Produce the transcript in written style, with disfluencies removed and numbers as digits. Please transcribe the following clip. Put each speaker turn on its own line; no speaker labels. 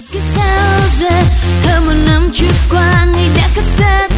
Cứ sao giờ hơn một năm trôi qua ngày đã khắc sâu